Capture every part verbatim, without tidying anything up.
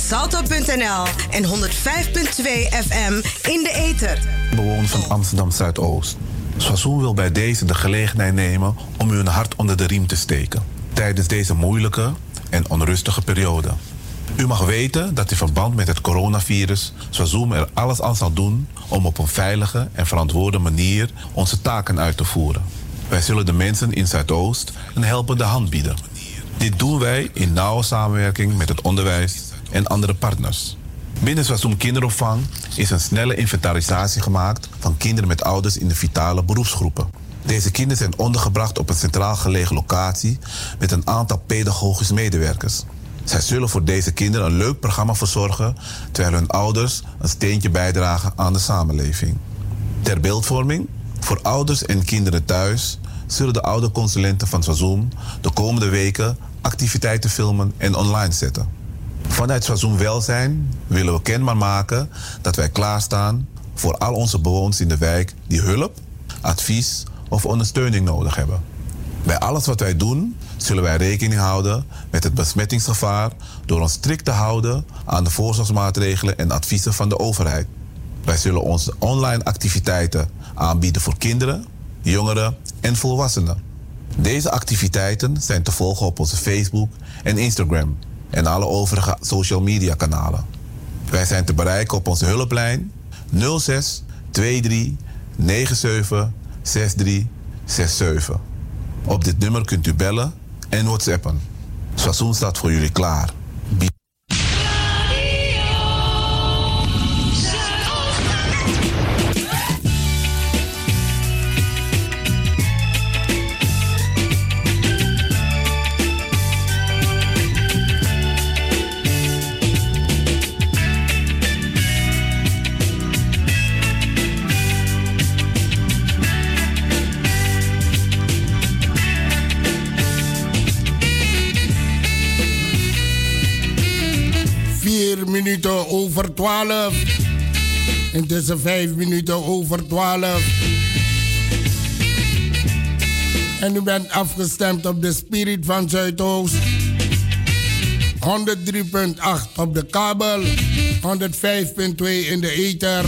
salto punt n l en honderd vijf komma twee F M in de ether. Bewoners van Amsterdam Zuidoost. Swazoen wil bij deze de gelegenheid nemen om u een hart onder de riem te steken tijdens deze moeilijke en onrustige periode. U mag weten dat in verband met het coronavirus Swazoen er alles aan zal doen om op een veilige en verantwoorde manier onze taken uit te voeren. Wij zullen de mensen in Zuidoost een helpende hand bieden. Dit doen wij in nauwe samenwerking met het onderwijs en andere partners. Binnen Swazoen Kinderopvang is een snelle inventarisatie gemaakt van kinderen met ouders in de vitale beroepsgroepen. Deze kinderen zijn ondergebracht op een centraal gelegen locatie met een aantal pedagogische medewerkers. Zij zullen voor deze kinderen een leuk programma verzorgen, terwijl hun ouders een steentje bijdragen aan de samenleving. Ter beeldvorming, voor ouders en kinderen thuis zullen de ouderconsulenten van Swazoen de komende weken activiteiten filmen en online zetten. Vanuit Swazoen Welzijn willen we kenbaar maken dat wij klaarstaan voor al onze bewoners in de wijk die hulp, advies of ondersteuning nodig hebben. Bij alles wat wij doen zullen wij rekening houden met het besmettingsgevaar door ons strikt te houden aan de voorzorgsmaatregelen en adviezen van de overheid. Wij zullen onze online activiteiten aanbieden voor kinderen, jongeren en volwassenen. Deze activiteiten zijn te volgen op onze Facebook en Instagram en alle overige social media kanalen. Wij zijn te bereiken op onze hulplijn nul zes twee drie negen zeven zes drie zes zeven. Op dit nummer kunt u bellen en whatsappen. Swazoen staat voor jullie klaar. minuten over twaalf. Intussen vijf minuten over twaalf. En u bent afgestemd op de Spirit van Zuidoost. honderd drie komma acht op de kabel. honderd vijf komma twee in de ether.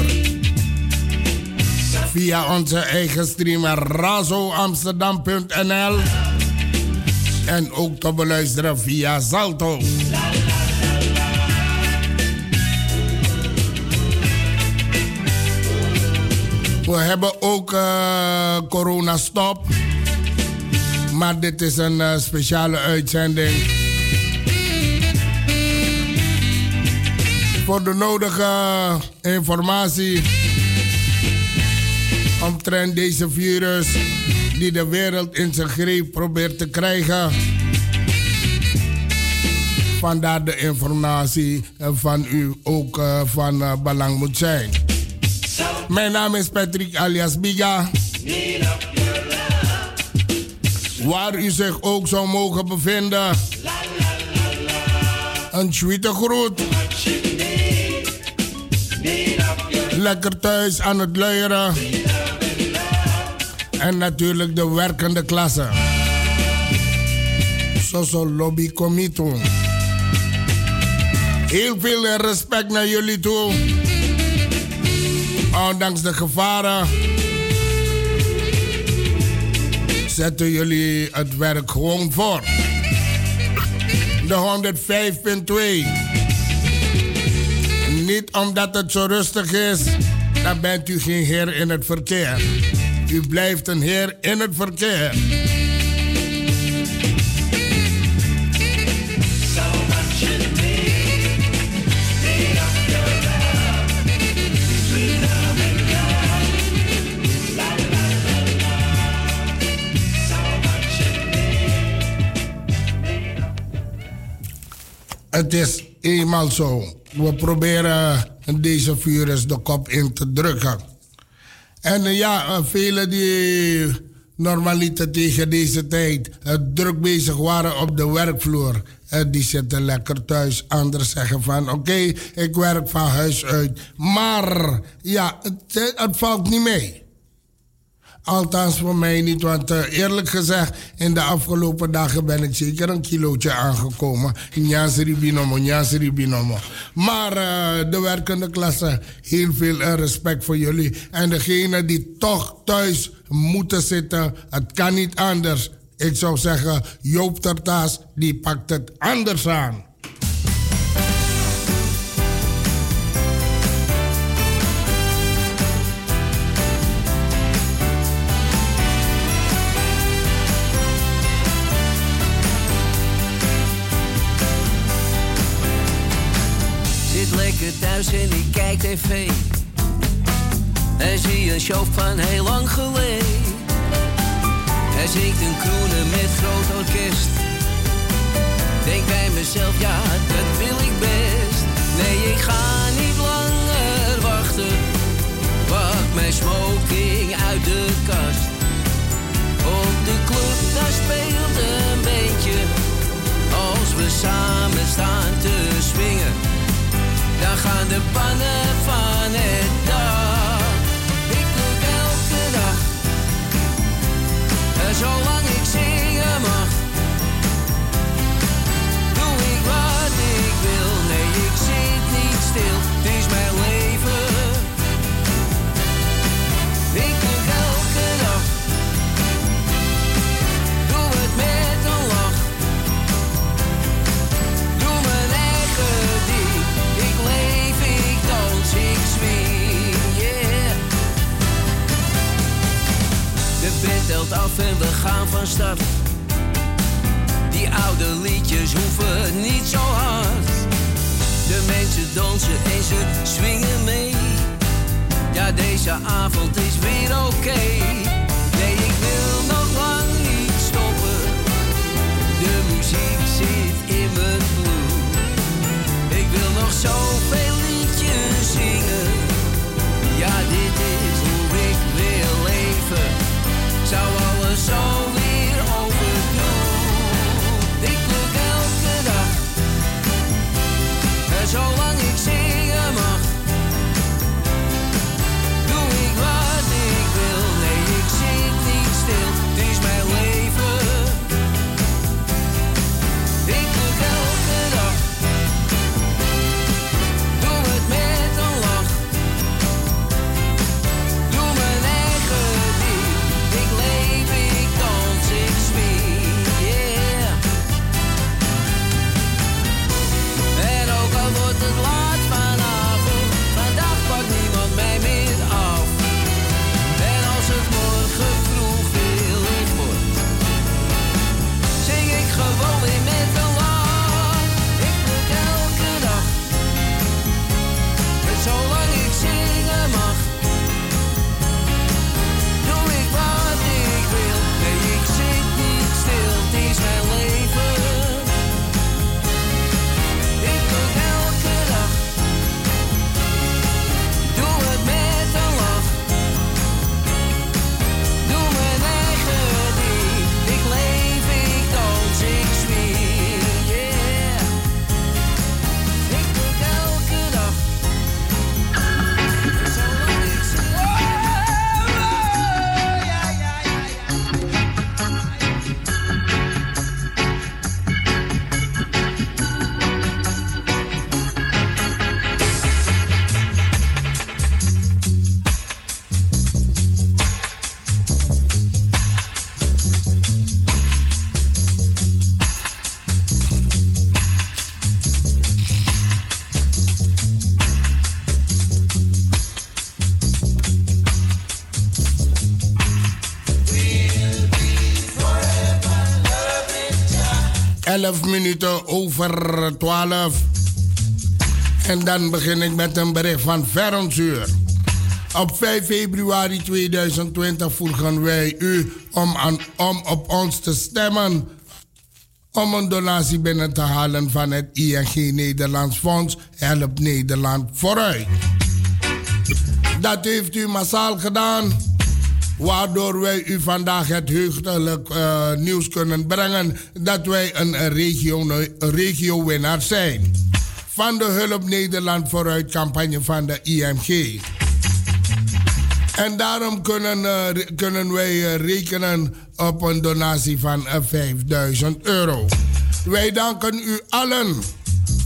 Via onze eigen streamer razo amsterdam punt n l. En ook te beluisteren via Salto. We hebben ook uh, corona stop. Maar dit is een uh, speciale uitzending. Voor de nodige informatie omtrent deze virus die de wereld in zijn greep probeert te krijgen. Vandaar de informatie van u ook uh, van uh, belang moet zijn. Mijn naam is Patrick alias Biga. Waar u zich ook zou mogen bevinden. Een tweede groet. Lekker thuis aan het luieren. En natuurlijk de werkende klasse. Zozo lobby comité. Heel veel respect naar jullie toe. Ondanks de gevaren zetten jullie het werk gewoon voor. De honderd vijf komma twee. Niet omdat het zo rustig is, dan bent u geen heer in het verkeer. U blijft een heer in het verkeer. Het is eenmaal zo. We proberen deze virus de kop in te drukken. En uh, ja, uh, velen die normaliter tegen deze tijd uh, druk bezig waren op de werkvloer. Uh, die zitten lekker thuis. Anderen zeggen van oké, okay, ik werk van huis uit. Maar ja, het, het valt niet mee. Althans voor mij niet, want uh, eerlijk gezegd, in de afgelopen dagen ben ik zeker een kilootje aangekomen. Nyasiri binomo, nyasiri binomo. Maar uh, de werkende klasse, heel veel uh, respect voor jullie. En degenen die toch thuis moeten zitten, het kan niet anders. Ik zou zeggen, Joop Tertaas, die pakt het anders aan. Thuis en ik kijk tv en zie een show van heel lang geleden. Hij zingt een kroenen met groot orkest. Denk bij mezelf, ja, dat wil ik best. Nee, ik ga niet langer wachten. Pak mijn smoking uit de kast. Op de club, daar speelt een beentje. Als we samen staan te swingen, dan gaan de pannen van het dak. Ik druk elke dag, en zolang ik zingen mag, doe ik wat ik wil. Nee, ik zit niet stil, het is mijn leven. Ik druk elke dag, doe het met een lach. Doe mijn eigen ding. Ik leef, ik dans, ik swing, yeah. De band telt af en we gaan van start. Die oude liedjes hoeven niet zo hard. De mensen dansen en ze swingen mee. Ja, deze avond is weer oké. Okay. Nee, ik wil nog lang niet stoppen. De muziek zit in mijn bloed. Ik wil nog zoveel liedjes zingen. Ja, dit is hoe ik wil leven. Zou alles zo weer overdoen. Ik druk elke dag, en zolang ik zingen mag, doe ik wat ik wil. Nee, ik zit niet stil, het is mijn leven. Ik druk elke dag, doe het met een lach. Doe mijn eigen ding. Ik leef, ik dans, ik swing, yeah. En ook al wordt het laat vanavond, vandaag pakt niemand mij meer af. En als het morgen vroeg weer licht wordt, zing ik gewoon weer met een lach. Ik druk elke dag, en zolang ik zingen mag, doe ik wat ik wil. Nee, ik zit niet stil, het is mijn leven. Ik druk elke dag, doe het met een lach. Doe mijn eigen ding. Ik leef, ik dans, ik swing, yeah. Ik druk elke dag, zolang ik zing. elf minuten over twaalf. En dan begin ik met een bericht van Veronsuur. Op vijf februari tweeduizend twintig vroegen wij u om, aan, om op ons te stemmen om een donatie binnen te halen van het I N G Nederlands Fonds Help Nederland Vooruit. Dat heeft u massaal gedaan, waardoor wij u vandaag het heugelijk uh, nieuws kunnen brengen dat wij een regio, regio-winnaar zijn van de Hulp Nederland Vooruit campagne van de I N G. En daarom kunnen, uh, kunnen wij uh, rekenen op een donatie van uh, vijfduizend euro. Wij danken u allen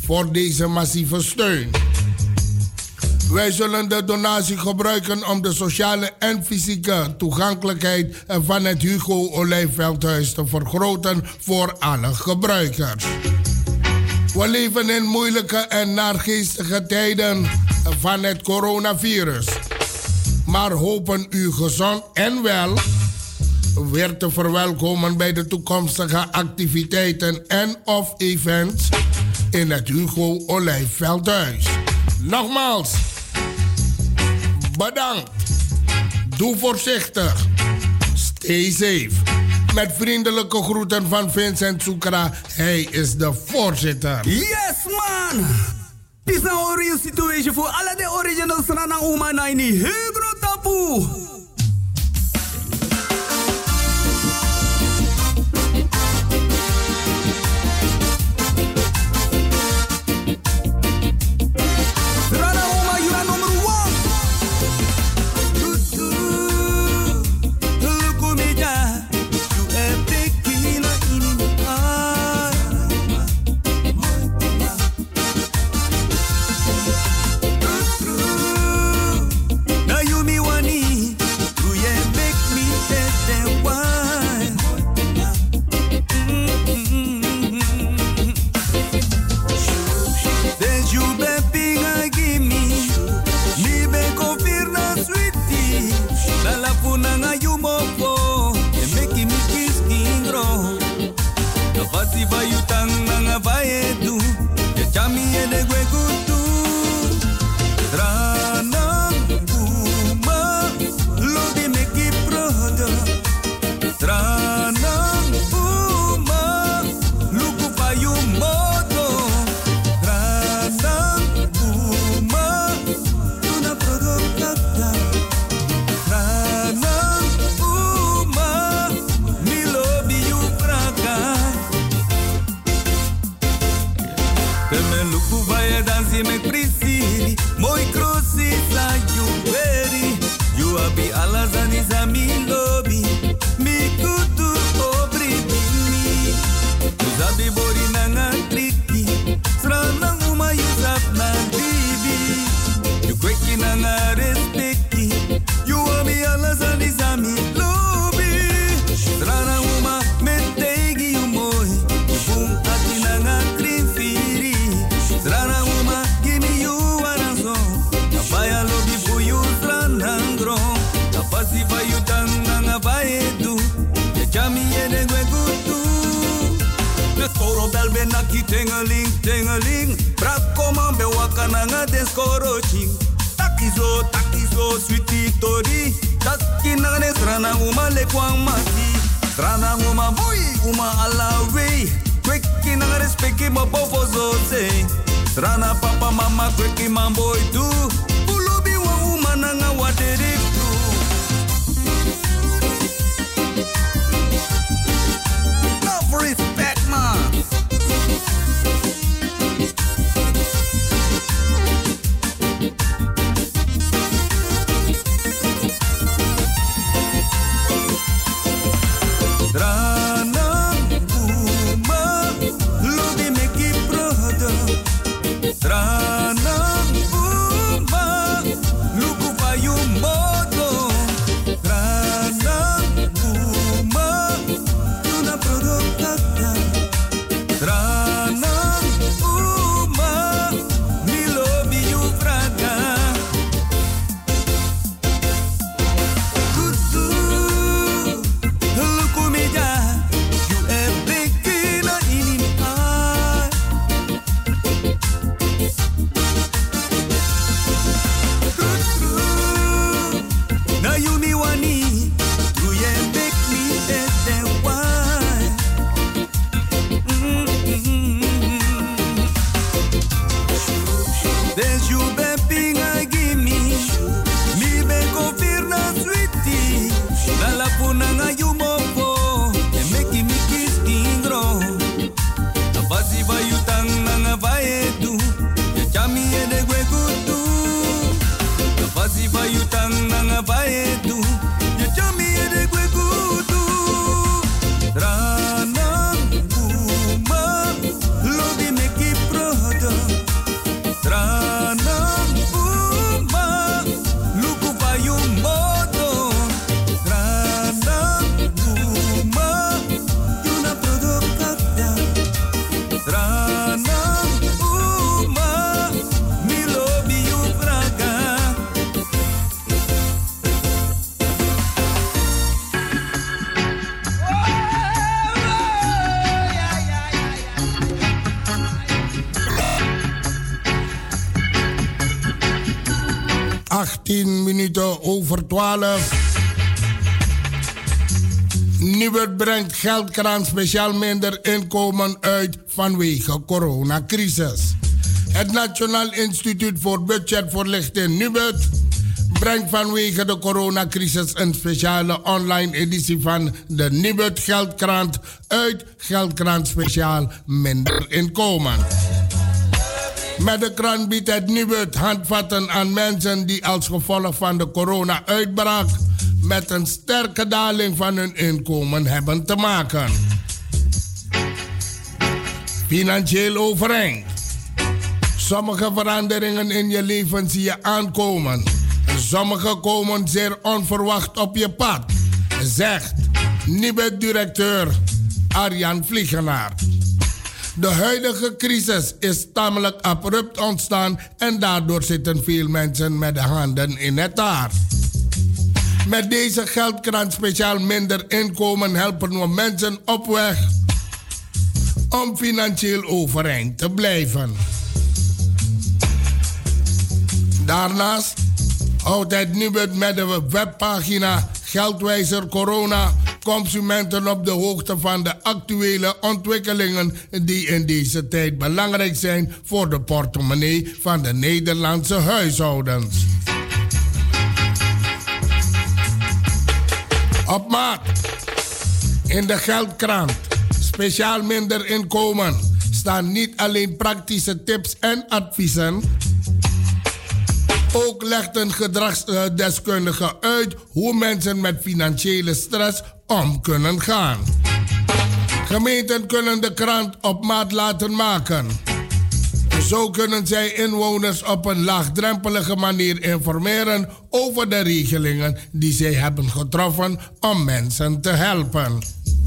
voor deze massieve steun. Wij zullen de donatie gebruiken om de sociale en fysieke toegankelijkheid van het Hugo Olijfveldhuis te vergroten voor alle gebruikers. We leven in moeilijke en naargeestige tijden van het coronavirus. Maar hopen u gezond en wel weer te verwelkomen bij de toekomstige activiteiten en of events in het Hugo Olijfveldhuis. Nogmaals, bedankt. Doe voorzichtig. Stay safe. Met vriendelijke groeten van Vincent Soekra. Hij is de voorzitter. Yes, man! Het is een original situation voor alle de originals van Oma Naini. Heel groot taboe. Tengeling, tengeling, brakoma be wakananga deskoroching. Takizo, takizo, sweetie tori. Takina nesrana uma lekwang mati. Strana uma boy, uma alawe. Kweki na respecti ma bofozo se. Strana papa mama kweki mamboy tu. Pulubi wa uma nanga waterik tu. Love respect man. Trana, uma, luku payu moto. achttien minuten over twaalf. Nibud brengt geldkraan speciaal minder inkomen uit vanwege coronacrisis. Het Nationaal Instituut voor Budgetvoorlichting Nibud brengt vanwege de coronacrisis een speciale online editie van de Nibud Geldkrant uit. Geldkrant speciaal minder inkomen. Met de krant biedt het Nibud handvatten aan mensen die als gevolg van de corona-uitbraak met een sterke daling van hun inkomen hebben te maken. Financieel overeind. Sommige veranderingen in je leven zie je aankomen. Sommige komen zeer onverwacht op je pad, zegt Nibud-directeur Arjan Vliegenaar. De huidige crisis is tamelijk abrupt ontstaan en daardoor zitten veel mensen met de handen in het haar. Met deze geldkrant speciaal minder inkomen helpen we mensen op weg om financieel overeind te blijven. Daarnaast houdt het Nibud met de webpagina Geldwijzer Corona consumenten op de hoogte van de actuele ontwikkelingen die in deze tijd belangrijk zijn voor de portemonnee van de Nederlandse huishoudens. Op maat. In de geldkrant speciaal minder inkomen staan niet alleen praktische tips en adviezen. Ook legt een gedragsdeskundige uit hoe mensen met financiële stress om kunnen gaan. Gemeenten kunnen de krant op maat laten maken. Zo kunnen zij inwoners op een laagdrempelige manier informeren over de regelingen die zij hebben getroffen om mensen te helpen.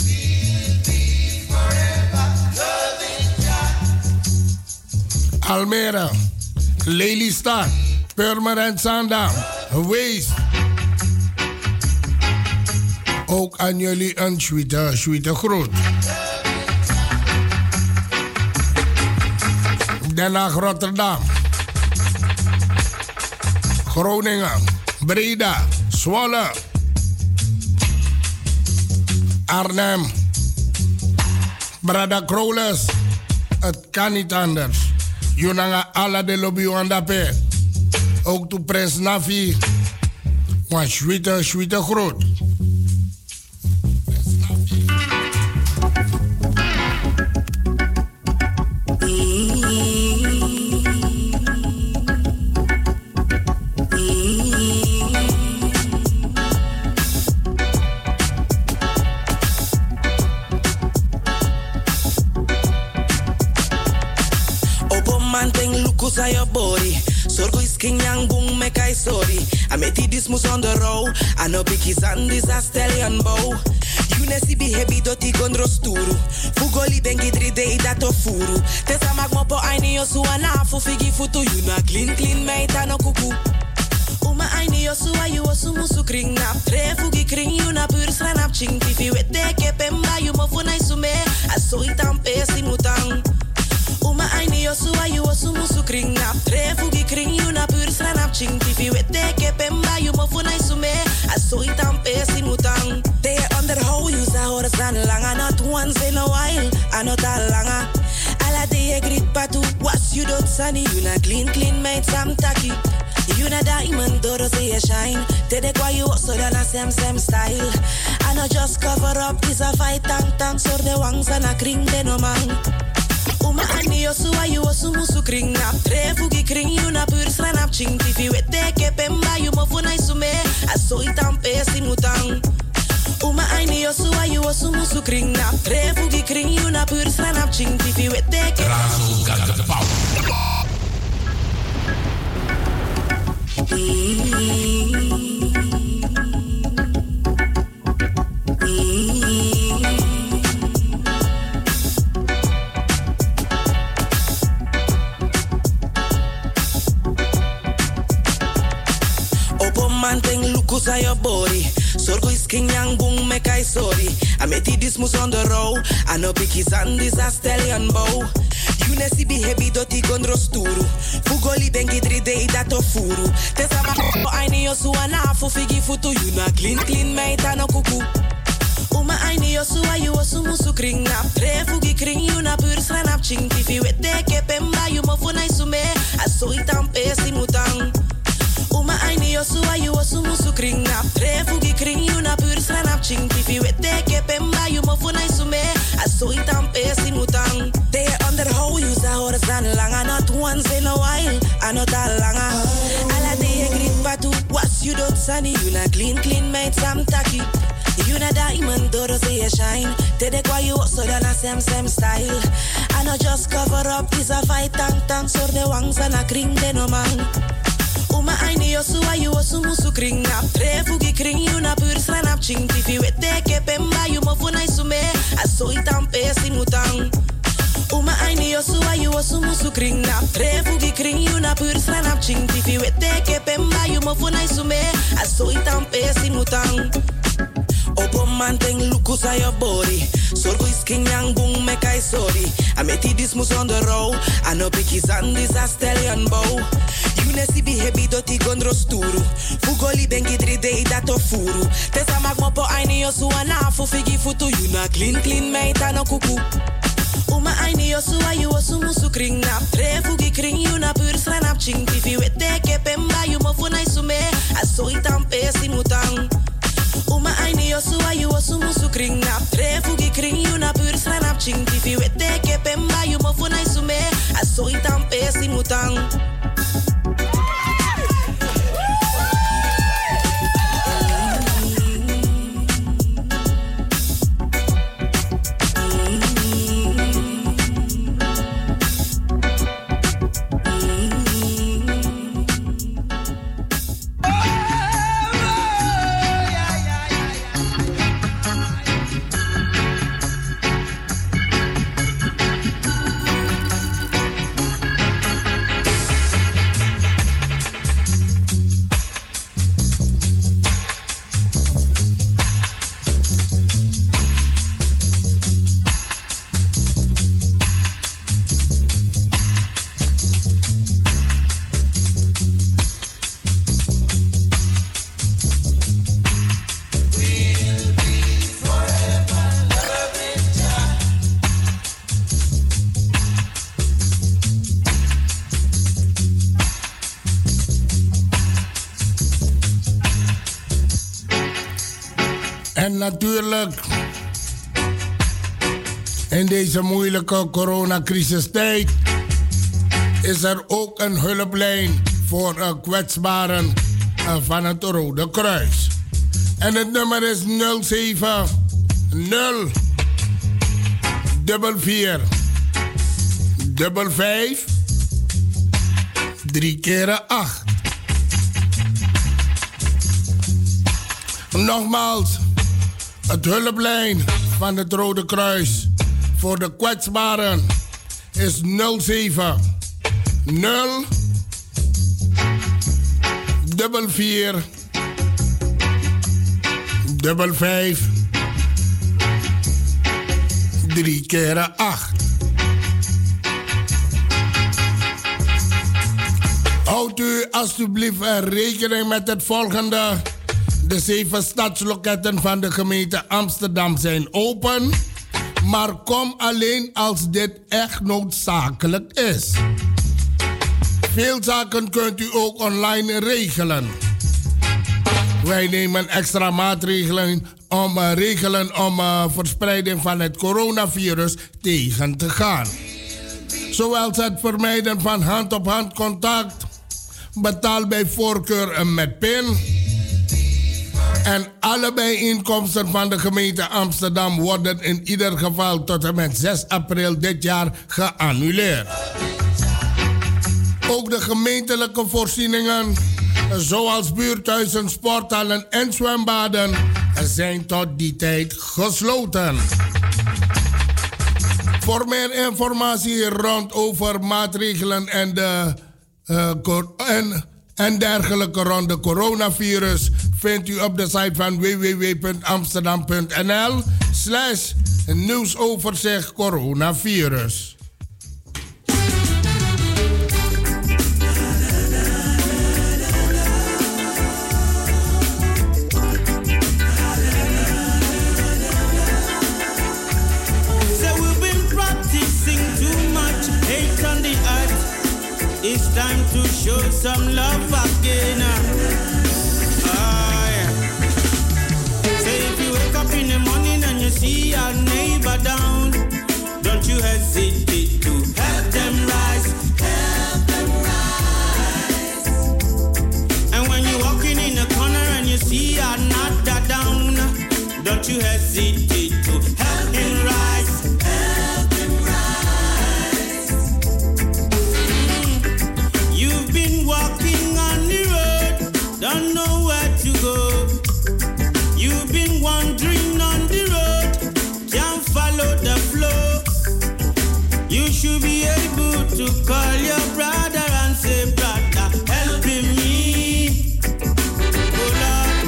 Almere, Lelystad, Purmerend Zaandam, Wees. Ook aan jullie een sweete, sweete groet. Den Haag, Rotterdam, Groningen, Breda, Zwolle, Arnhem, Brada Kroles. Het kan niet anders. Junanga ala de lobby wandape. Ook to Prins Navi. Maar sweete, sweete groot. Sa your body, sorgo is king yang boom make I sorry. I met it this mus on the road, I know big is and this a stallion bow. You ne si be heavy doti gondro sturu. Fugoli bengi three day that of furu. Tesa magmo po aini yosu ana fu figi futu. You na clean clean meita no kuku. Uma aini yosu wa you osu musu kring nap. Tre fugi kring you na pur sranap ching. Tifi wete ke pemba you mo fu na isume. Aso itam pesi mutang. Uma aini yosu wa you osu musu kring nap. Tre fugi kring you na pur sranap ching. Tifi wete ke pemba you mo fu na isume. Aso itam pesi mutang. They underhold you sa horas dan langa. Not once in a while, I not that langa. Ala de grit patu, was you don't sunny. You na clean clean made some tacky. You na diamond, dodo say you shine. Te de kwa you also done a same same style. I not just cover up, is a fight tang tang. So the wangs and a kring de no man. Uma ani yosu wa you osu musu kring nap. Tre fugi kring you na pur sranap ching. Tifi wete ke pemba you mo fu na isume. Aso itam pesi mutang. Uma aini yosu wa you osu musu kring nap. Tre fugi kring you na pur sranap ching. Tifi wete ke Razo got the power. Opo man ting lukus a your body. Sorgo is king yang boom make I sorry. I met it this mus on the road. I know big is and this a stallion bow. You ne si be heavy doti gondro sturu. Fugo Fugoli bengi three day dat of furu. Tesa ma aini yo suana fu figi futu you na clean clean meita no kuku. Uma aini yo suwa you osu musu kring nap. Tre fugi kring you na pur sranap ching. Tifi wete ke pemba you mo funa isume. Aso itam pesi mutang. Uma aini yo suwa you osu musu kring nap. Tre fugi kring you na pur sranap ching. Tifi wete ke pemba you mo funa isume. Aso itam pesi mutang. They underhold you za horas dan langa. Not once in a while. Anot al langa. Ala de grit patu. Was you dot sunny. You na clean clean made sam taki. You na diamond, door say you shine. Tede kwa you so dan a same same style. I not just cover up, is a fight tang tang. So the wangs and a kring de no man. Uma aini yo suwa you osu musu kring nap. Tre fugi kring you na pur sranap ching. Tifi wete ke pemba you mo funa isume. Aso itam pesi mutang. Uma aini yo suwa you osu musu kring nap. Tre fugi kring you na pur sranap ching. Tifi wete ke pemba you mo funa isume. Aso itam pesi mutang. Opo manteng lukus aan je body. Sorgo is king yang boom me kai sorry. I met this mus on the road. I know pikis and this a stallion bow. You ne si behebi doti gondro sturu. Fugoli bengi three day dat of furu. Tesa mag mo po aini yo suana fu figi futu. You na clean clean meita no kuku. Uma aini yo suwa you osu musu kring nap. Tre fugi kring you na pur sranap ching. Tifi wete ke pemba you mo funa isume. Aso itam pesi mutang. Uma aini yo suwa you osu musu kring nap. Tre fugi kring you na pur sranap ching. Tifi wete ke pemba you mo funa isume. Aso itam pesi mutang. En natuurlijk, in deze moeilijke coronacrisistijd is er ook een hulplijn voor uh, kwetsbaren uh, van het Rode Kruis. En het nummer is nul zeven nul vier vier vijf vijf drie keer acht. Nogmaals, het hulplijn van het Rode Kruis voor de kwetsbaren is nul zeven nul vier vier vijf vijf drie keer acht. Houdt u alstublieft rekening met het volgende. De zeven stadsloketten van de gemeente Amsterdam zijn open, maar kom alleen als dit echt noodzakelijk is. Veel zaken kunt u ook online regelen. Wij nemen extra maatregelen om, uh, regelen om uh, verspreiding van het coronavirus tegen te gaan. Zoals het vermijden van hand-op-hand contact, betaal bij voorkeur met PIN. En alle bijeenkomsten van de gemeente Amsterdam worden in ieder geval tot en met zes april dit jaar geannuleerd. Ook de gemeentelijke voorzieningen, zoals buurthuizen, sporthallen en zwembaden, zijn tot die tijd gesloten. Voor meer informatie rond over maatregelen en, de, uh, en, en dergelijke rond de coronavirus vindt u op de site van w w w punt amsterdam punt n l slash nieuwsoverzicht coronavirus. show some love again. Ah, yeah. Say if you wake up in the morning and you see your neighbor down, don't you hesitate to help them rise. Help them rise. And when you're walking in the corner and you see another down, don't you hesitate to help him rise. Help him rise. Mm. You've been walking on the road, don't know where to go. You've been wandering on the road, can't follow the flow. You should be able to call your brother and say, brother, help me. Oh Lord.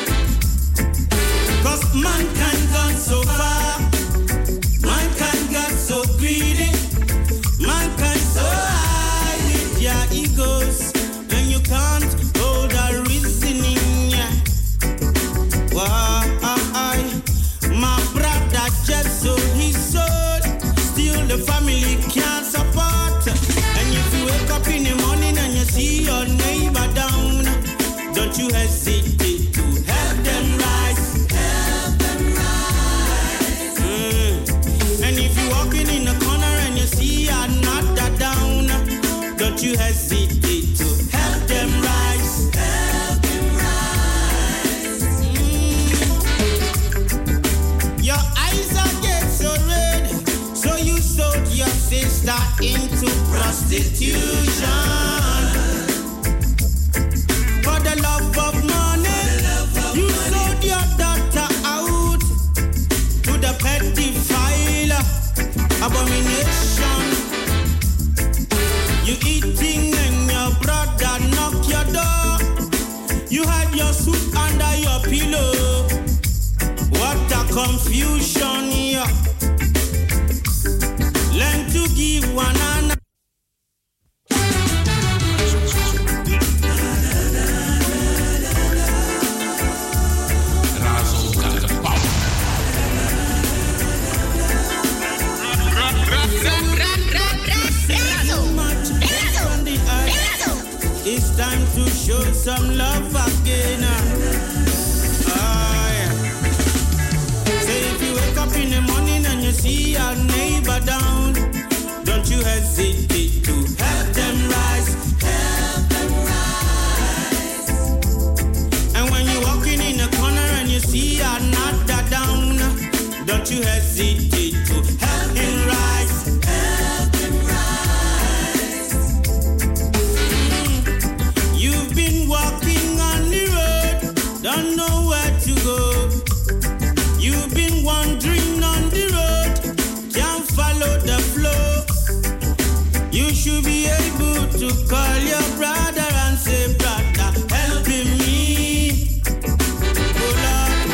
Cause mankind gone so far. Mankind got so greedy. Mankind so high with their egos. And you can't hold a reasoning. Yeah. Why? My brother just sold his soul. Still the family can't support. And if you wake up in the morning and you see your neighbor down, don't you hesitate to help them rise. Help them rise. Mm. And if you're walking in the corner and you see another down, don't you hesitate to help them rise. Help them rise. Mm. Your eyes are get so red, so you sold your sister into prostitution. For the love of money, you sold your daughter out to the pedophile abomination. You eating and your brother knock your door. You had your soup under your pillow. What a confusion, yeah. Learn to give one another. It's time to show some love again. Ah, yeah. Say if you wake up in the morning and you see your neighbor down, don't you hesitate to help them rise. Help them rise. And when you're walking in the corner and you see another down, don't you hesitate to help him rise. Help him rise. Mm. You've been walking on the road, don't know where to go. You've been wandering on the road, can't follow the flow. You should be able to call your brother and say, brother, help me. Oh Lord.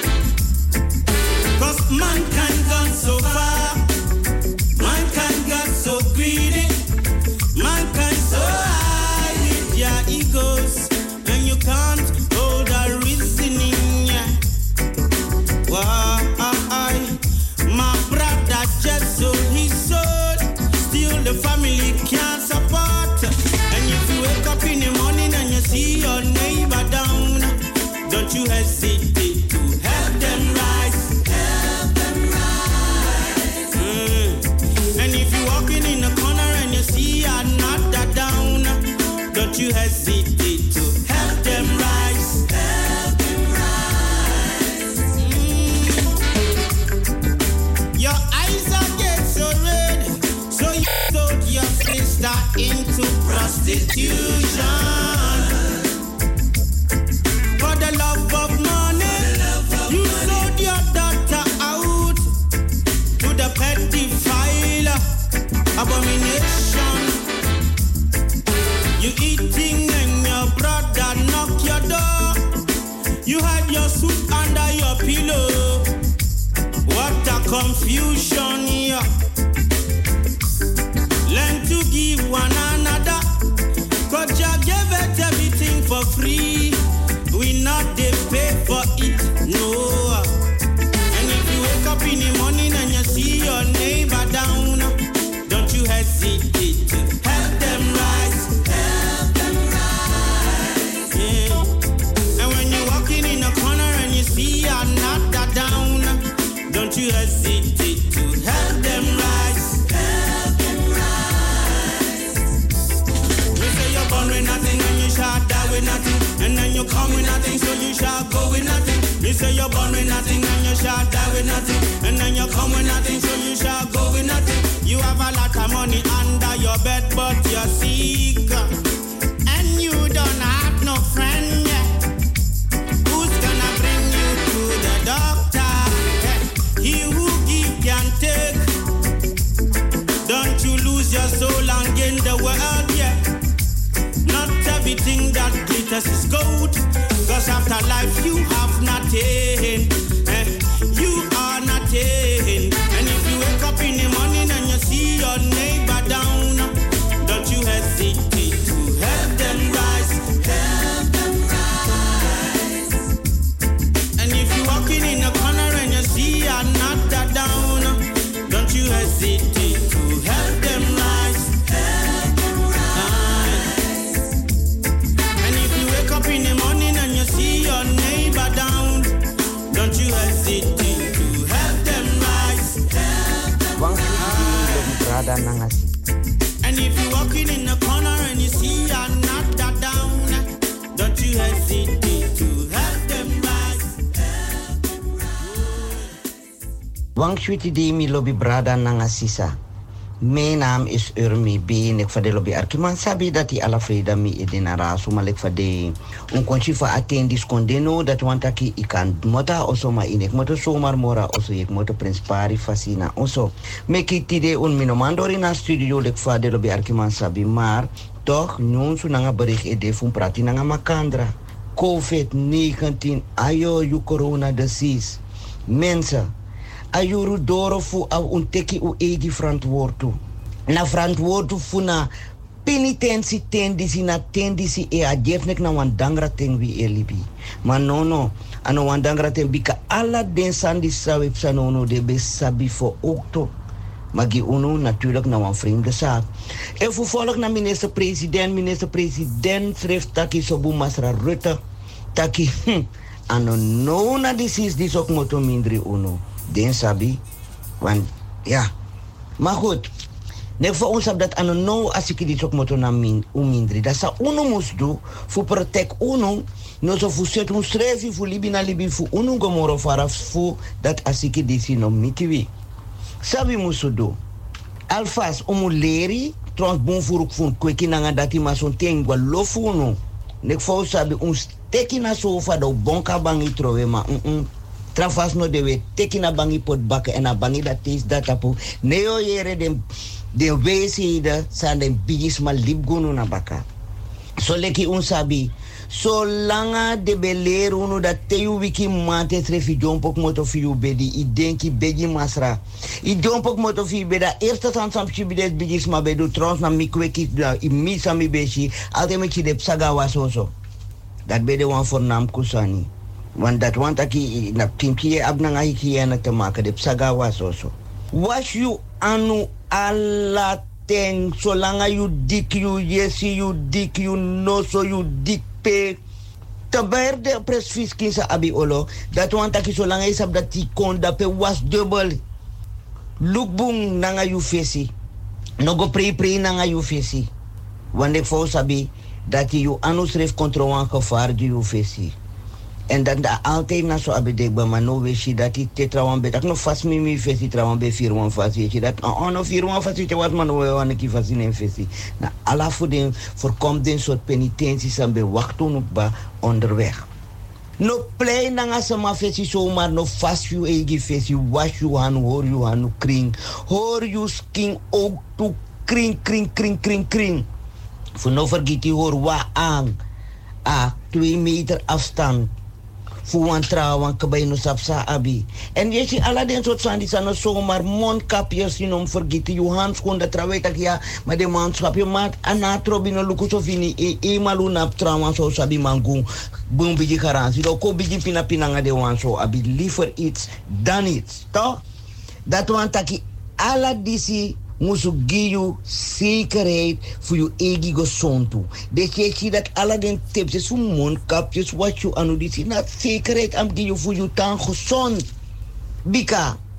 Cause mankind gone so far. Mankind got so greedy. Mankind so high with their egos. And you can't hold a reasoning. Yeah. Why? My brother just sold his soul. Still the family can't support. And if you wake up in the morning and you see your neighbor down, don't you hesitate to help them rise. Help them rise. Mm. And if you're walking in the corner and you see another down, don't you hesitate to help them rise. Help them rise. Mm. Your eyes are get so red, so you sold your sister into prostitution. For the love of money, you sold your daughter out to the pedophile abomination. You eating and your brother knock your door. You had your soup under your pillow. What a confusion, yeah. Learn to give one another. Cause you gave it everything for free. We not they pay for it, no. And if you wake up in the morning and you see your neighbor down, don't you hesitate to help them rise. Help say you're born with nothing and you shall die with nothing. And then you come with nothing, so you shall go with nothing. You have a lot of money under your bed, but you're sick. And you don't have no friend yet. Who's gonna bring you to the doctor? He who give can take. Don't you lose your soul and gain the world, yeah. Not everything that glitters is gold. Cause after life you have nothing. Eh? You are nothing. And if you wake up in the morning and you see your neighbor down, don't you hesitate to help them rise. Help them rise. And if you're walking in a corner and you see another down, don't you hesitate to help them rise. Help them rise. And if you wake up in the morning and you see your neighbor down, don't you hesitate to help them rise. Help them rise. And if you're walking in the corner and you see another down, don't you hesitate to help them rise. Help them rise. Wang Shuti di mi lobby brada nanga sisa. Mijn naam is Urmi B. En ik vade lobby Arkiman sabi dat die alla vrede mi edina rasu maar ik vade un conchifa attendis condeno dat wantaki ikan mota oso ma inek moto somar mora oso ik moto prinspari fasina oso. Meki tide un minomandori na studio lek vade lobby Arkiman sabi maar toch nun su nanga bericht ede fun prati nanga makandra. COVID nineteen ayo you corona disease. Mensen ayuru doro fu au unteki u egi verantwoordu. Na verantwoordu fu na penitentie tendisi na tendisi e adjefnek na wandangra ten wi elibi. Maar no no, ano wandangra ten bika alla den sandi sawe psanono de besabi voor okto. Magi uno natuurlijk na wan vreemde zaak. En vervolg na minister-president, minister-president schreef taki sobu Masra Rutte. Taki, hm, ano no na disease dis ook moto mindri uno. Den sabi, want ja. Maar goed, nek voor ons heb dat ano no as ik dit ook moto na min, umindri. Dat sa uno moest doen, voor protect uno, no so voor set un strefi, voor libi na libi, voor uno gomoro fara, voor dat as ik dit no mitiwi. Sabi moest doen. Alfas, omu leri, trons bon voor fun kweki nanga dati mason tengwa lofu uno. Nek voor sabi, un steki na sofa do bonka bangi trove, ma un un. Trafas no dewe teki na bangi pot bakken en na bangi dat is dat apu. Neo yere de de wezi da san de bigis ma libgunu na baka. So leki un sabi. So langa de beleru uno dat teyu wiki mate trefi jompok moto fiu bedi i denki begi masra. I jompok moto fiu beda eerste san sam chibides bigis ma bedu trons na mikweki da i misa mi beshi ate me chi de psaga wasoso. Dat bede wan voornaam kusani. Want dat want aki na timkie abnanga hiki na te maken de psaga wasoso. Was you anu ala ten so langa you dik you yesi you dik you no so you dik pe taber de presfiskin sa abi olo dat want aki so langa isab dat ti konda pe was double lukbung nanga you fesi no go pre pre nanga you fesi wande fo sabi dat you anu schreef kontro wan gevaar di you fesi. En dan da altijd na so abedegba maar no wees je dat die tetrawan bet. Ik no vast mi mi fesi trawan be vier wan vast je dat oh no vier wan vast je wat man no wan ki vast in fesi. Na ala voor den voorkomt den soort penitentie san be wachten op ba onderweg. No play nanga sama fesi so maar no vast you egi fesi wash you han hoor you han kring hoor you skin ook to kring kring kring kring kring. Voor no vergeet je hoor wa aan a twee meter afstand. Voor een trouwen, kabay no sapsa abi. En je ziet alle den soort van die zijn zomaar mondkapjes in om vergeten. Je handschoen dat trouwen tak ja, maar de mondkapje maat anatro bino luku so fini e e malu na trouwen so sabi mangu bum biji garantie. Do ko biji pina pinanga de wan so abi liever iets dan iets. Toch? Dat want taki alle disi musu giyu zekerheid voor je eigen gezondheid. Dus je ziet dat alle den tips is voor mondkapjes wat je aan doet. Dat zekerheid am giyu voor je tang gezond. Bika,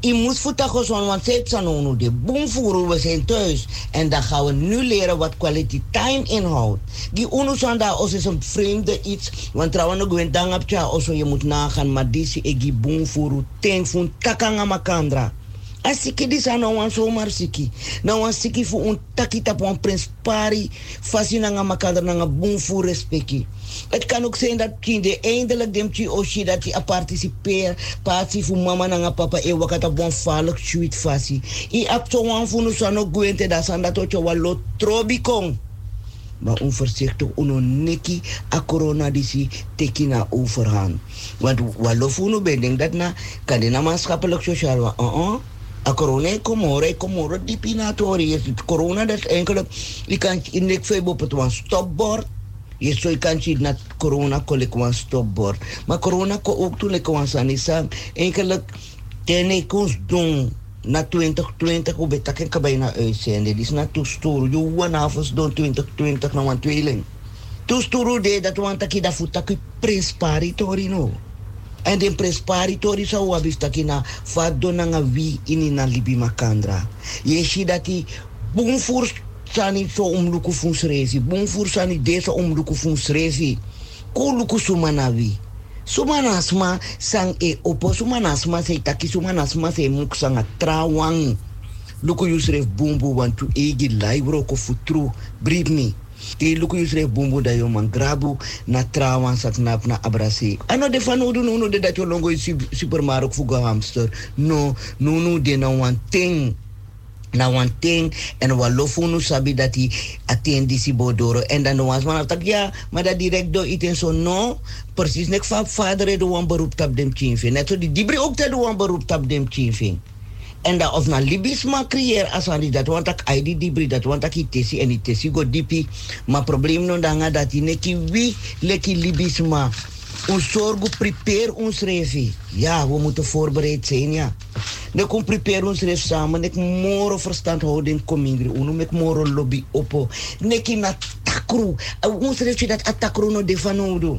I moet voetagoson, want zij zijn de boomvoeren, we zijn thuis. En dan gaan we nu leren wat quality time inhoudt. Die uno daar is een vreemde iets, want trouwens nog een dang op tja, also je moet nagaan, maar deze egi boomvoeren, ten van takanga makandra. Als siki die zijn nou aan zomaar siki. Nou aan siki voor een takita voor een prins pari, fasi nanga makandra nanga boomvoer respecti. Het kan ook zijn dat kinderen eindelijk demtje oshi dat die participeert, partie voor mama en papa e wakata bon valk sweet fasi. I ap zo wan voor nu sano gwente dat san dat ocho walo trobikong. Maar onvoorzichtig uno neki a corona disi teki na overhand. Want walo voor nu ben denk dat na kan de na maatschappelijk sociaal wa uh uh. A corona e komoro e komoro di pinatori. Corona dat eigenlijk je kan in de febo op het wan stopbord. Je zou kan zien dat corona kon ik een stopbord. Maar corona kon ook toen ik was aan die sang. Eigenlijk ten ik ons doen na twintig twintig hoe betak ik bijna uitzenden. Dit is na toestoor. Je wanavond doen twintig twintig naar een tweeling. Toestoor deed dat want ik dat voet dat ik presparitori no. En de presparitori zou wabis dat ik na vat doen na wie in na libi makandra. Je ziet dat die boomvoer sani so omluku funsrezi. Bonfur sani desa omluku funsrezi. Ko luku sumanawi. Sumanasma sang e opo sumanasma se taki sumanasma se muk sang a trawang. Luku yusref bumbu want to egi laibro ko futru. Brief me. Te luku yusref bumbu da yo man grabu na trawang sak nap na abrasi. Ano de fano do no no de dat yo longo supermarkt fuga hamster. No, no no de na one thing. Na one thing en walofunu sabi dat hij attendi si bodoro en dan was man aftak ja maar dat direct do iten so no precies nek fa vader do wan beroep tap dem chinfing net so die dibri ook te do wan beroep tap dem chinfing en dat of na libisma creëer as aan dat want ak I D dibri dat want ak itesi en itesi go dipi maar probleem no danga dat hij neki wi leki libisma ons zorgo prepare ons revi ja we moeten voorbereid zijn ja. Ne kom prepare ons ref samen, nek moro verstandhouding komingri, uno mek moro lobby oppo, neki na takru, ons ref dat atakru no de fanodo.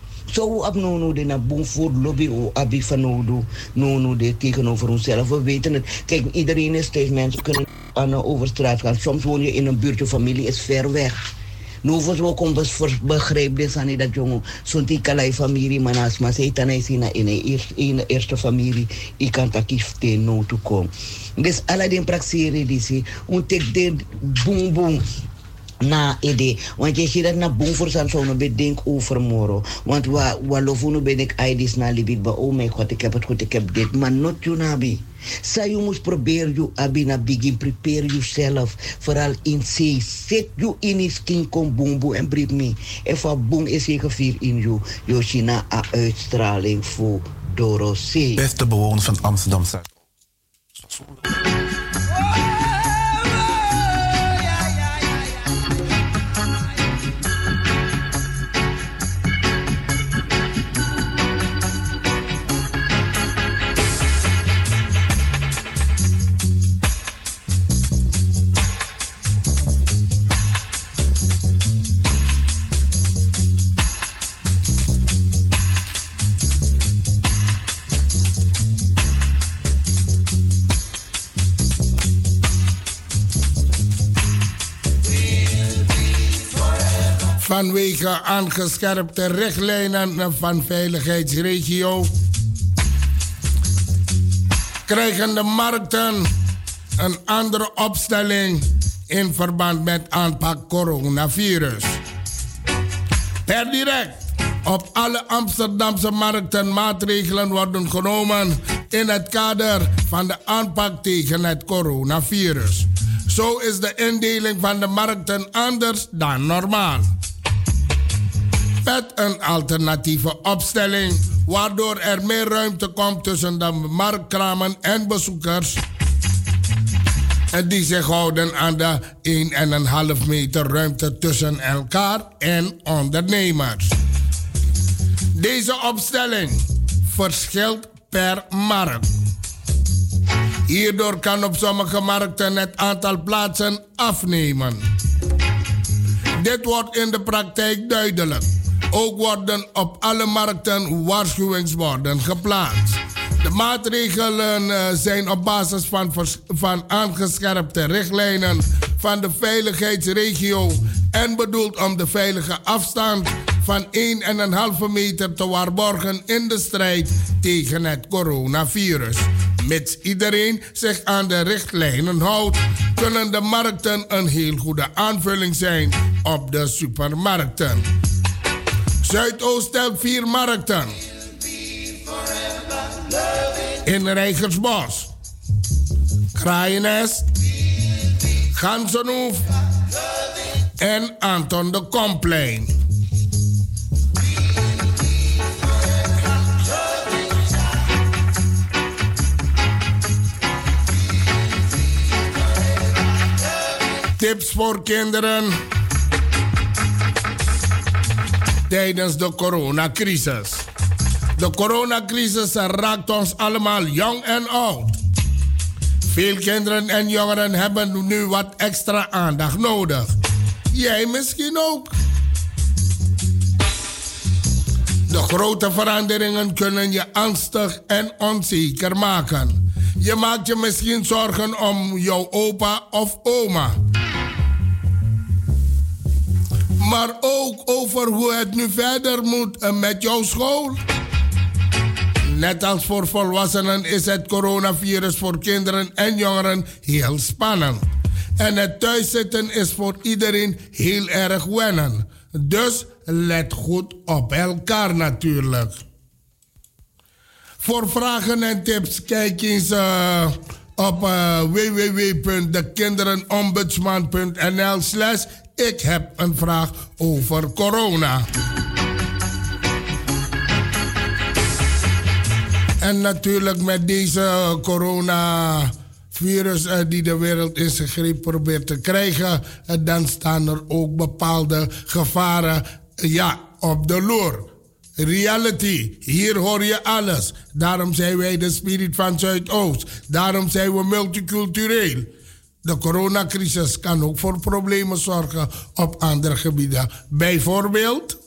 Zo ab no no de na boomvoer lobby o abi fanodo, no no de tegenover onszelf. We weten het, kijk iedereen is steeds mensen kunnen aan de overstraat gaan. Soms woon je in een buurtje, familie is ver weg. Nu was ook om begrijp dus aan dat jongen zo'n tikalai familie manas maar zij dan is in een in eerste familie ik kan dat kies te no to kom dus alle die praxeri die zie un tek de boom boom na ide want je ziet dat na boom voor zijn zo'n bedenk over moro want wa wa lovunu ben ik aides na libit ba oh my god ik heb het goed ik heb dit maar not you nabi. Sa you must probeer you abina begin prepare yourself vooral in zee set you in is skin kom boombo en brief me en van boom is je gevier in you yo china a uitstraling voor Dorosee. Beste bewoners van Amsterdam Zuid. Vanwege aangescherpte richtlijnen van veiligheidsregio krijgen de markten een andere opstelling in verband met aanpak coronavirus. Per direct op alle Amsterdamse markten maatregelen worden genomen in het kader van de aanpak tegen het coronavirus. Zo is de indeling van de markten anders dan normaal. Met een alternatieve opstelling, waardoor er meer ruimte komt tussen de marktkramen en bezoekers die zich houden aan de één komma vijf meter ruimte tussen elkaar en ondernemers. Deze opstelling verschilt per markt. Hierdoor kan op sommige markten het aantal plaatsen afnemen. Dit wordt in de praktijk duidelijk. Ook worden op alle markten waarschuwingsborden geplaatst. De maatregelen uh, zijn op basis van, van aangescherpte richtlijnen van de veiligheidsregio en bedoeld om de veilige afstand van één komma vijf meter te waarborgen in de strijd tegen het coronavirus. Mits iedereen zich aan de richtlijnen houdt, kunnen de markten een heel goede aanvulling zijn op de supermarkten. Zuidoost telt vier markten. In Rijgersbos, Kraaienest, Gansenhoef en Anton de Komplein. Tips voor kinderen tijdens de coronacrisis. De coronacrisis raakt ons allemaal jong en oud. Veel kinderen en jongeren hebben nu wat extra aandacht nodig. Jij misschien ook. De grote veranderingen kunnen je angstig en onzeker maken. Je maakt je misschien zorgen om jouw opa of oma. Maar ook over hoe het nu verder moet met jouw school. Net als voor volwassenen is het coronavirus voor kinderen en jongeren heel spannend. En het thuiszitten is voor iedereen heel erg wennen. Dus let goed op elkaar natuurlijk. Voor vragen en tips kijk eens uh, op uh, w w w punt de kinderenombudsman punt n l slash ik heb een vraag over corona. En natuurlijk met deze coronavirus uh, die de wereld in zijn greep probeert te krijgen, uh, dan staan er ook bepaalde gevaren uh, ja, op de loer. Reality, hier hoor je alles. Daarom zijn wij de Spirit van Zuidoost. Daarom zijn we multicultureel. De coronacrisis kan ook voor problemen zorgen op andere gebieden. Bijvoorbeeld...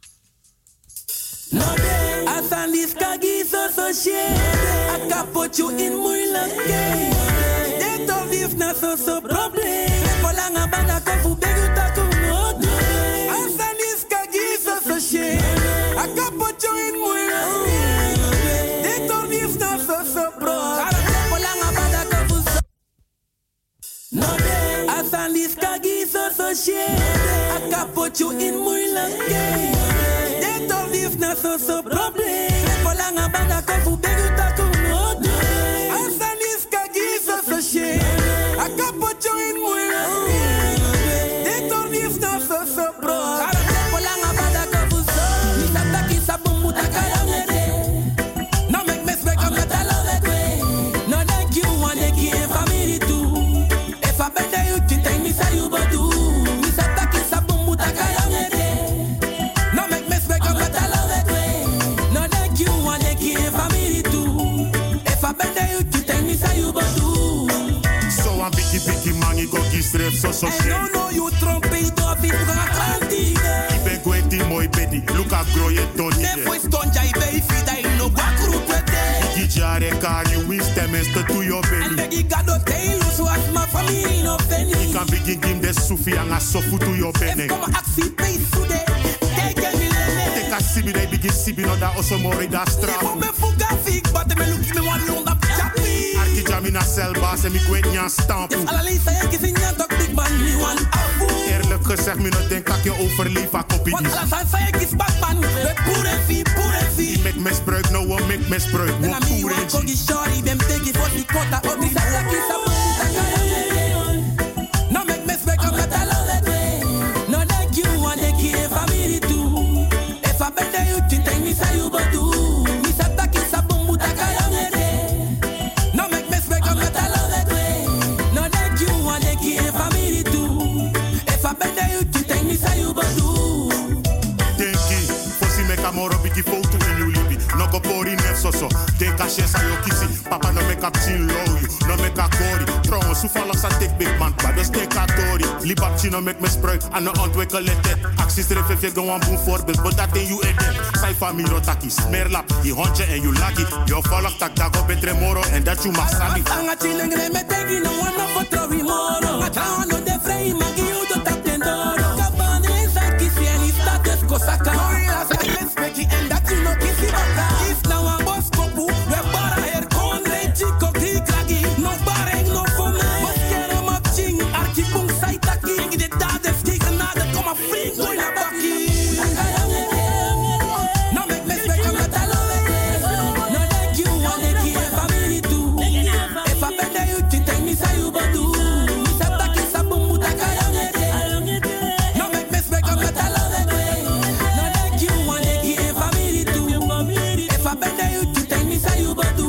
Put you in moeilijk game. Dit of lief na zo zo probleem. Verlang aan bada kofu begu taku no day. Asan is kagi zo zo shit. I can put you in moeilijk game. Dit of lief na zo zo probleem. Verlang aan bada kofu zo. Nisa taki sa bumbu takayangere. No make me spek on the love way. No thank you one day give family too. If I bet you think take me say you but do. So so I don't know you trumpet of it garanti. Ibe gweti moi bedi, luka groye doni. Ne foi stonja ibe fida ino bakru kwete. Gijare kar you wish them is to do your belly. And the gado teilu so as my family no penny. You can begin give the sufi and a sofu to your belly. Come aksi pay sude. Take a milene. Take a sibi they begin sibi no da oso mori da straf. You me fuga fik but me look me one long up chapi. Arki jamina sel baas en mi kwet nyan stampu. Yes ala lisa yeki sinya tok big man me one abu. Eerlijk gezegd me no denk dat je overleef a kopie. Want ala sa yeki batman. We pure fi pure fi. Mek misbruik no we mek misbruik. We pure fi. Kogi shori bem teki for the kota obri. Sa yeki sa no make me speak up at all that way. No thank you one day give family too. If I bet you think take me say you but do. Me sa taki sa bumbu takayangere. No make me speak up at all that way. No thank you one day give family too. If I bet you think take me say you but do. Thank you. Fosi me kamoro biki foto in you libi. No go pori nef so so. Take a chance ayo kisi. Papa no make up chin low you. No make a kori. Tron no toevallig zat ik big man. Maar dus denk aan Tori. Libak chino met me spruit. Aan de ontwikkelen dit. Acties treffen veel gewoon boem voorbeeld. Maar dat in you edit. Sai familie rotaki. Smeerlap. Die hondje en you lucky. Yo volg tak dago betre moro. En dat you mag sabi. Anga chilengre me tegi no one for trovi moro. Ata no de frei magi you do tap den doro. Kabane sa kisi and status kosaka. Gorilla sa respect and that you no kisi baka. If now a boss kopu. We bara her con re chico ki kragi. No bareng no for me. Boss kere map ching. Arki pung sai taki. Igi de dades ki kanada kom a fling. Goy na baki. No make me spek on the talo. No like you want to give family too. If I bend you to take me say you badu. Me say taki sa bumbu taka yongete. No make me spek on the talo. No like you want to give family too. If I bend you to take me say you badu.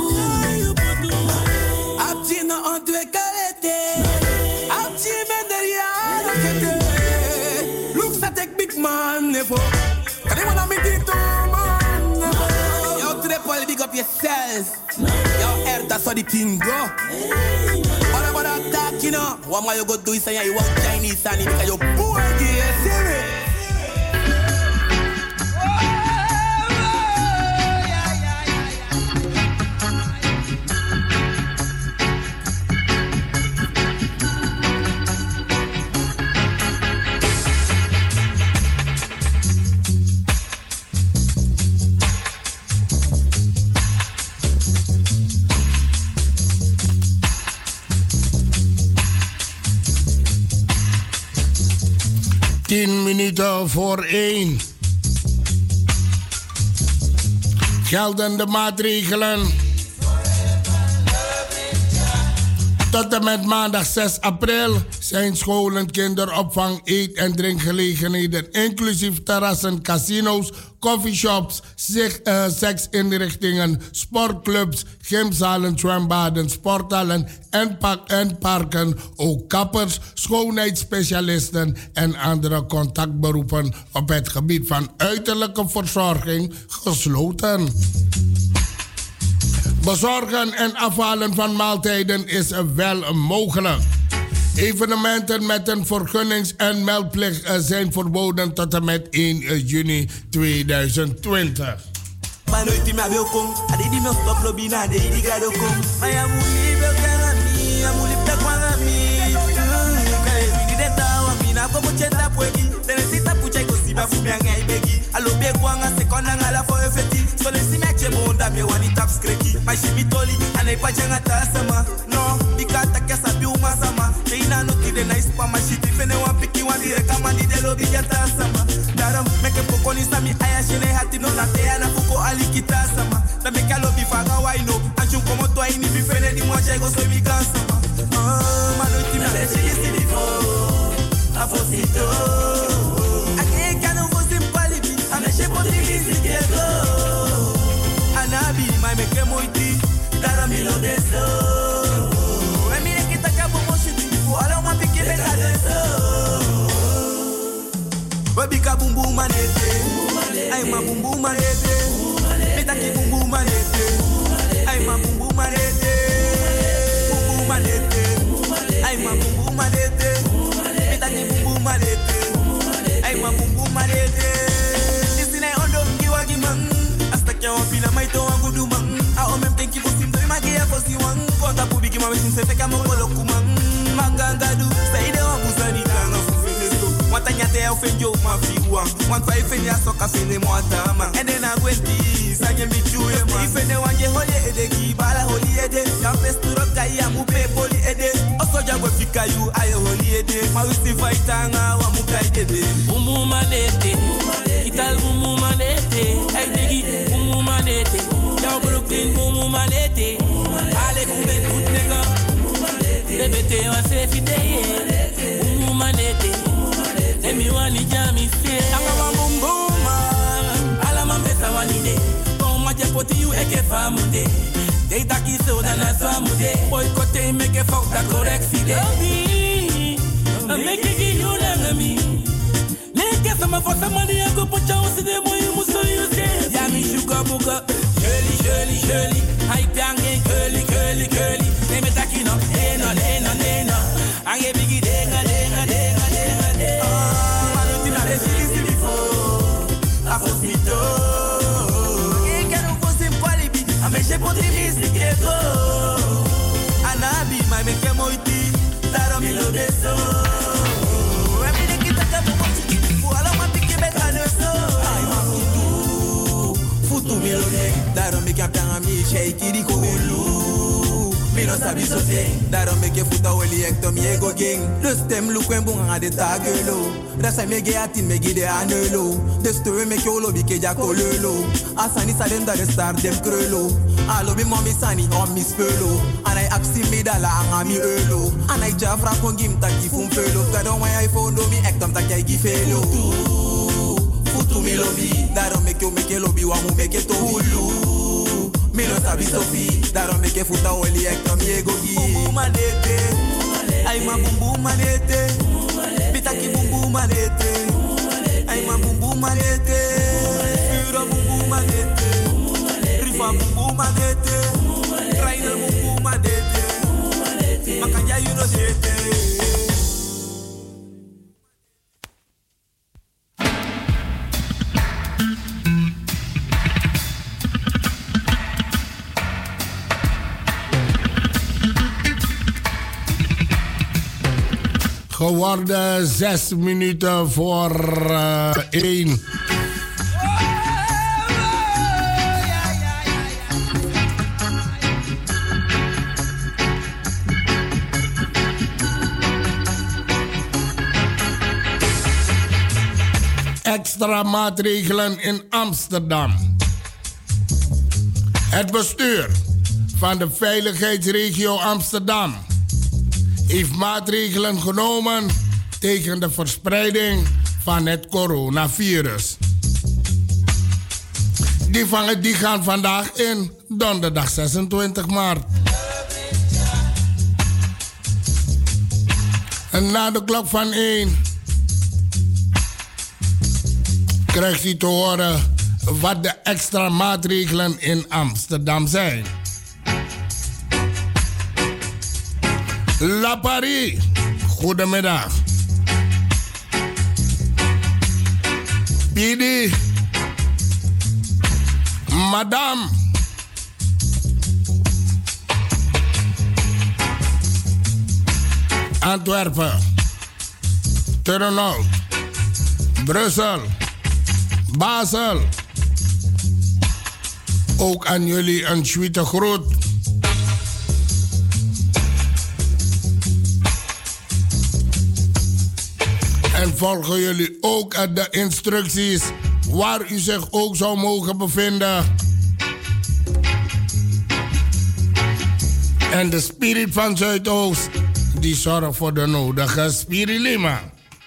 Abji no ontwikkelete. Abji menderia rakete. Looks at take big man nevo. Can you wanna meet it man? Yo to the pole big up yourself. Yo air that's how the thing go. What about that you know? What am I go do is say you want Chinese and because you poor gear. See me? Tien minuten voor één. Geldende maatregelen. Tot en met maandag zes april zijn scholen, kinderopvang, eet- en drinkgelegenheden, inclusief terrassen, casino's, coffeeshops, zich, uh, seksinrichtingen, sportclubs, gymzalen, zwembaden, sporthallen en, pa- en parken, ook kappers, schoonheidsspecialisten en andere contactberoepen op het gebied van uiterlijke verzorging gesloten. Bezorgen en afhalen van maaltijden is wel mogelijk. Evenementen met een vergunnings- en meldplicht zijn verboden tot en met één juni tweeduizend twintig. Manoiti ma welkom, adi di no stop lobby na de di grado kom. Maya muli belkana mi, amuli pekwanga mi. Kare di de tawa mi na ko cheta pwegi. Tenesita pucha ko siba fu mi ngai begi. Alo bekwanga sekonda ngala fo efeti. So le si meche bonda me wani tap skreki. Ma shimi toli anai pachanga tasama. No, bikata kesa bi uma sama. Teina no kide na ispa ma shiti fene wa piki wa di rekamandi de lobby ya tasama. Daram meke pokoni sami aya shene hati no na te ana fuko alikita sama. Da meke lobby faga waino. Anju komo to aini bi fene di mo chego so mi gansama. Ah, manoiti ma leche yesi di fo. Afosito. Ake kano fo simpali bi. Ameshe poti lisi kiego. Anabi ma meke moiti. Daram mi lo deso. Emire kita kabo mo shiti. Fo ala ma piki beka deso. Webika bumbu manete, ay ma bumbu manete, mitaki bumbu manete, ay ma bumbu manete, bumbu manete, ay ma bumbu manete, mitaki bumbu manete, ay ma bumbu manete. Isine ondo ngiwa gimang, hasta que opina maito wangu dumang, a omem tenki bosim do magia bosi wang, konta pubi ki mame sinse feka mo kolokumang, maganga du, saide wangu sani kanga fufenesto. Watanya te ofenjo ma fiwa wan fa ifene asoka fene mo atama ene na gwenti sanye michuye ma ifene wanje hole ede ki bala holi ede ya festuro kaya mu pe poli ede oso jago fika yu ayo holi ede ma wisi faitanga wa mu kai ede umu manete ital umu manete ay degi umu manete ya Brooklyn umu manete ale kumbe tut nega debete wa sefi de umu manete Emi wani jami fe Anga wa bumbu man Ala mambesa wani de Koma je poti yu eke famude Dei taki so dana swamude Boy kote meke fok da koreksi de Obi Meke ki yu langami Leke sama fosa mani ako pocha usi de moyi muso yuse Yami shuka buka Shirley, Shirley, Shirley Hype yange curly, curly, curly Neme taki no, eh no, eh no, eh no ego. Anabi, my make moiti, daarom je lo beso. En mi de kita ka bomo chiki, fu ala ma piki beka neso. Ay ma futu, futu mi lo de, daarom ik heb dan mi shake di kolu. Mi no sabi so thing, daarom ik je futa weli ek to mi ego ging. Dus stem look when bung aan de tagelo. Rasa me ge atin me ge de anelo. De story me ke olo bi ke ja kololo. Asani sa dem da de star dem krelo. Alo bi mommy sani on mi spelo. And I aksi me da la anga mi elo. And I jafra kon gim taki fun pelo. Kadon why I follow me ek tam tak gi felo. Futu mi lobi, daarom me ke me ke lobi wa mu me ke to hulu. Mi no sabi sofi, daarom ik even futa weli ek tam yego gi. Bumbu manete, ay ma bumbu manete, bitaki bumbu manete, ay ma bumbu manete, pura bumbu manete, rifa bumbu manete, trainer bumbu manete, makanya you know dete. Geworden zes minuten voor uh, één. Extra maatregelen in Amsterdam. Het bestuur van de veiligheidsregio Amsterdam heeft maatregelen genomen tegen de verspreiding van het coronavirus. Die, vangen, die gaan vandaag in, donderdag zesentwintig maart. En na de klok van één krijgt u te horen wat de extra maatregelen in Amsterdam zijn. La Paris, goedemiddag. Pidi, Madame, Antwerpen, Turnhout, Brussel, Basel. Ook aan jullie een zwiete groet. En volgen jullie ook de instructies waar u zich ook zou mogen bevinden. En de Spirit van Zuidoost, die zorgt voor de nodige Spirilima.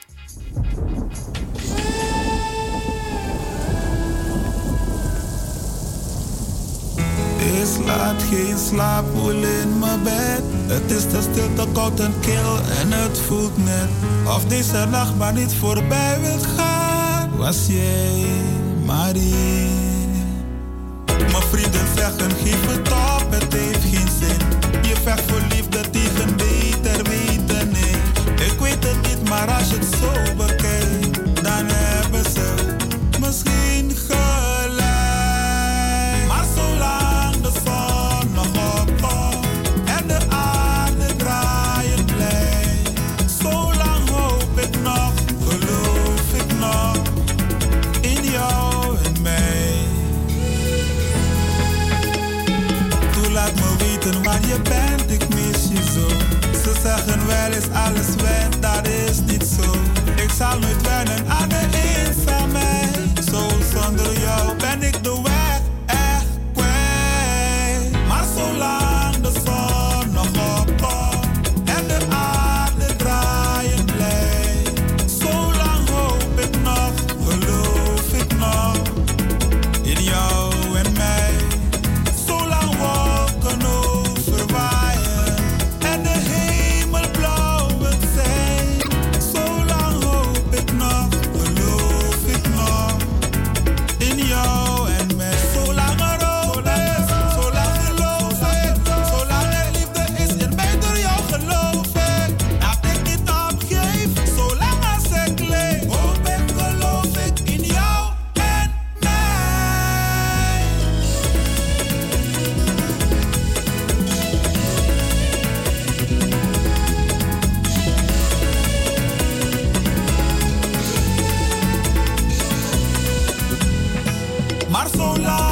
Is laat, geen slaap, wil in mijn bed. Het is te stil, te koud en kil en het voelt net of deze nacht maar niet voorbij wil gaan. Was jij Marie? Mijn vrienden zeggen geef het op, het heeft geen zin. Je vecht voor liefde tegen beter weten, nee. Ik weet het niet, maar als je het zo bekijkt, dan hebben ze misschien gelijk. Maar zolang de zon nog opkomt en de aarde draaien blijft, zolang hoop ik nog, geloof ik nog in jou en mij. Toe laat me weten waar je bent, ik mis je zo. Ze zeggen wel is alles weg, dat is niet zo. Ik zal nooit wennen aan de eenzaamheid. Zo zonder jou ben ik de weg echt kwijt. Maar zolang de zon nog opkomt en de aarde draaien blijft, zolang hoop ik nog, geloof ik nog in jou en mij. Zolang wolken overwaaien en de hemel blauw wil zijn, zolang hoop ik nog, geloof ik nog in jou en zo laat.